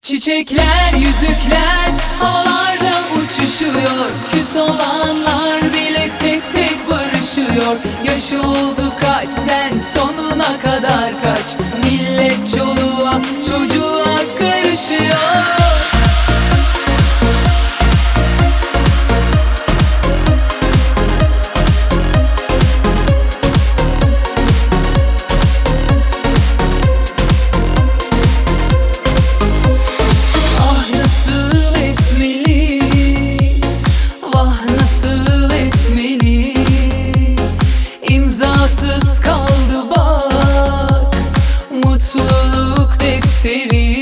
Çiçekler, yüzükler havalarda uçuşuyor. Küs olanlar bile tek tek barışıyor. Yaş oldu kaç, sen sonuna kadar kaç. Millet çoluğa çocuğa karışıyor. İmzasız kaldı bak mutluluk defteri.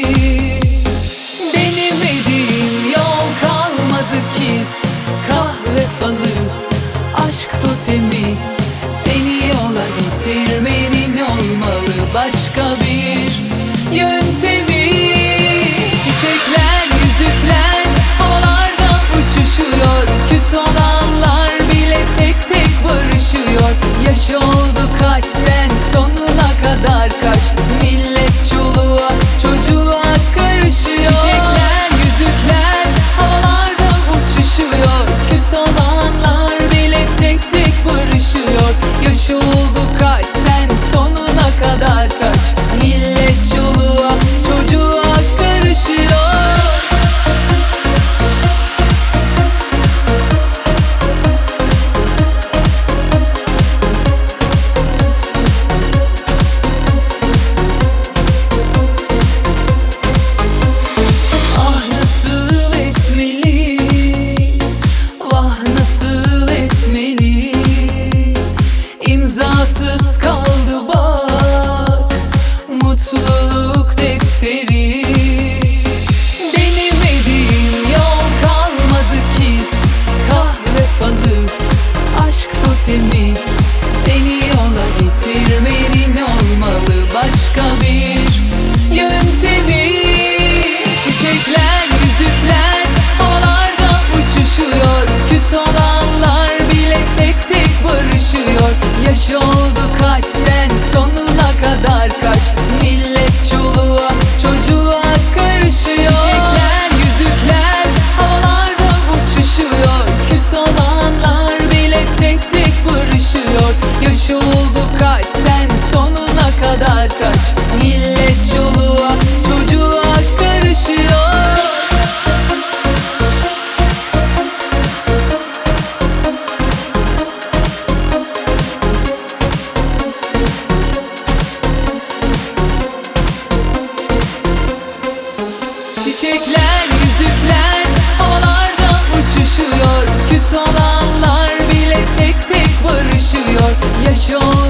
Denemediğim yol kalmadı ki. Kahve falı, aşk totemi, seni yola getirmenin olmalı başka bir yöntemi. Çiçekler, yüzükler havalarda uçuşuyor. Küs olanlar bile tek tek barışıyor. Yaş oldu kaç, sen sonuna kadar kaç. Millet çoluğa çocuğa karışıyor. Çiçekler, yüzükler havalarda uçuşuyor. Küs olanlar bile tek tek barışıyor. Yaş oldu kaç, sen sonuna kadar kaç. Millet çoluğa çocuğa karışıyor. İmzasız kaldı bak mutluluk defteri. Denemediğim yol kalmadı ki. Kahve falı, aşk totemi, seni yola getirmenin olmalı başka bir yöntemi. Çiçekler, yüzükler havalarda uçuşuyor. Küs olanlar bile tek tek barışıyor. Yaş oldu kaç, sen sonuna kadar kaç. Millet çoluğa çocuğa karışıyor. Çiçekler, yüzükler havalarda uçuşuyor. Küs olanlar bile tek tek barışıyor. Yaş oldu kaç, sen sonuna kadar kaç. Millet çoluğa çocuğa karışıyor. Çiçekler, yüzükler havalarda uçuşuyor. Küs olanlar bile tek tek barışıyor. Yaş oldu